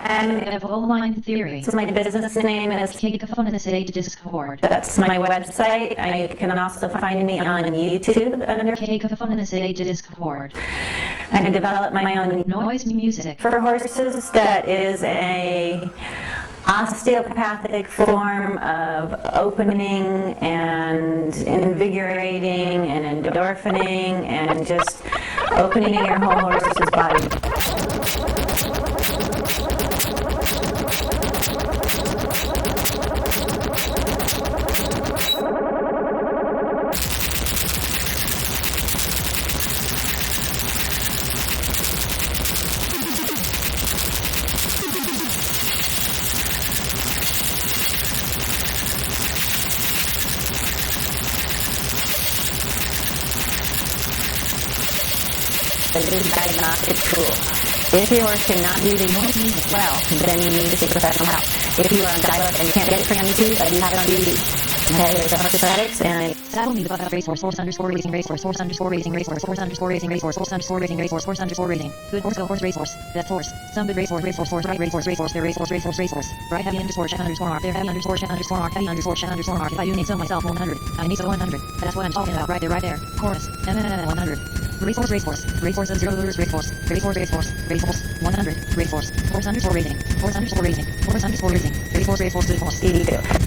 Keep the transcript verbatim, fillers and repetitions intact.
And Evoline Theory. so my business name is, Cacophonous Discord. that's my website. I, you can also find me on YouTube under, Cacophonous Discord. I developed my own Noise music. for horses that is a osteopathic form of opening and invigorating and endorphining and just opening your whole horse's body. This is a diagnostic tool. If your horse cannot do the music well, then you need to seek professional help. If you are on dial-up and you can't get it free on YouTube, I do have it on D V D. Okay, there's a Horse Athletics and Saddle me the butt up racehorse, horse underscore racing racehorse, horse underscore racing racehorse, horse underscore racing racehorse, horse underscore racing racehorse, horse underscore racing. Good horse, go horse, racehorse. That's horse. Some good racehorse, racehorse, horse, right racehorse, racehorse, there racehorse, racehorse, racehorse. Right heavy underscore check underscore mark, there heavy underscore check underscore mark, heavy underscore check underscore mark. If I do need some myself, one hundred. I need some one hundred. That's what I'm talking about right there, right there. Chorus. M N N one hundred. Racehorse, racehorse, racehorse of zero lures, racehorse, racehorse, racehorse, racehorse, one hundred, racehorse, horse underscore racing, horse underscore racing, horse underscore racing, racehorse, racehorse, good horse. D V D.